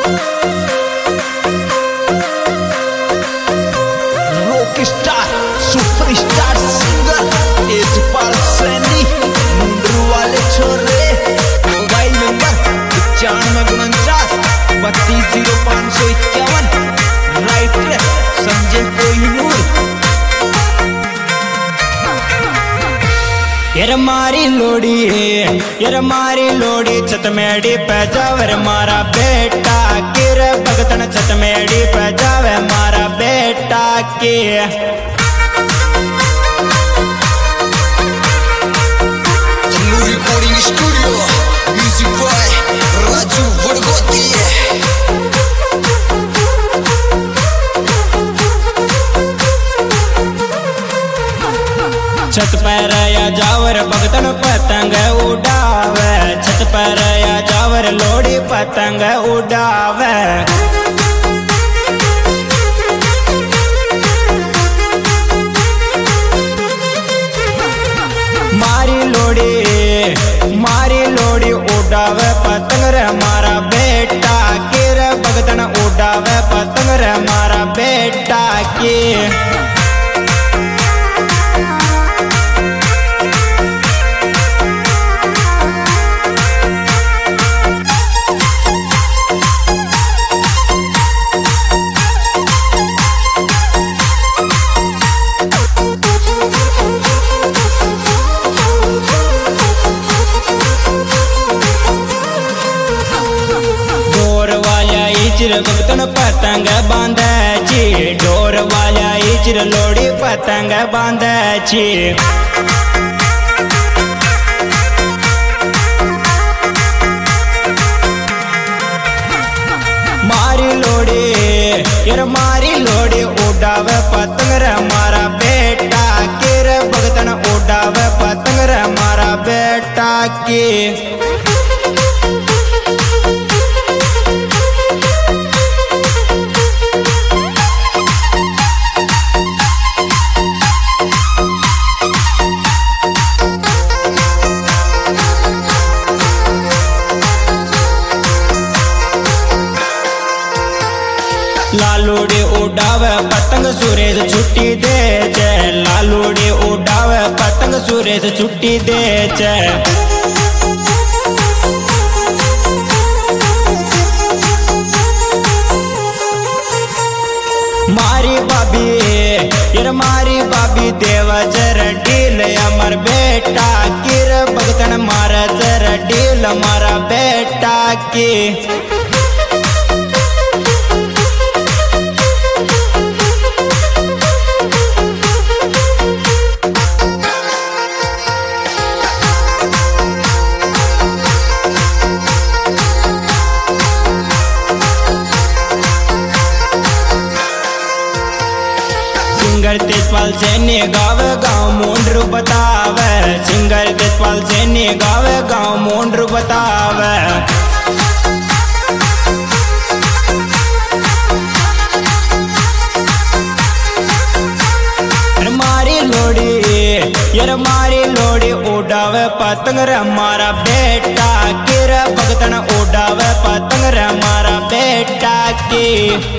Rockstar superstar singer Tejpal Saini Mundru वाले छोरे। Mobile number 9549 320551। Writer Sanjay Kohinoor. यार मारी लोड़ी छतमेड़ी पे जावे मारा बेटा किर भगतन छतमेड़ी पे जावे मारा बेटा के। Recording studio music boy Raju Badgoti. छत पर या जावर भगतन पतंग उड़ावे, छत पर या जावर लोड़ी पतंग उड़ावे। मारी लोड़ी उड़ावे पतंग रे मारा बेटा किर भगतन उड़ावे पतंग रे मारा बेटा की। भगतन पतंग बांधे छी डोर वाला इचर लोड़ी पतंग बांधे छी। मारी लोड़ी उड़ावे पतंग रे मारा बेटा किर भगतन उड़ावे पतंग रे मारा बेटा की। लालूड़ी उड़ावे पतंग सुरेश छुट्टी दे छे, लालूड़ी उड़ावे पतंग सुरेश छुट्टी दे छे। मारी बाबी देवा जर डील अमर बेटा किर भगतन मारा जर डील मारा बेटा की। सिंगर तेजपाल सैनी गावे गाँव मुंडरू बतावे, सिंगर तेजपाल सैनी गावे गाँव मुंडरू बतावे। मारी लोड़ी उड़ावे पतंग रे मारा बेटा किर भगतन उड़ावे पतंग रे मारा बेटा की।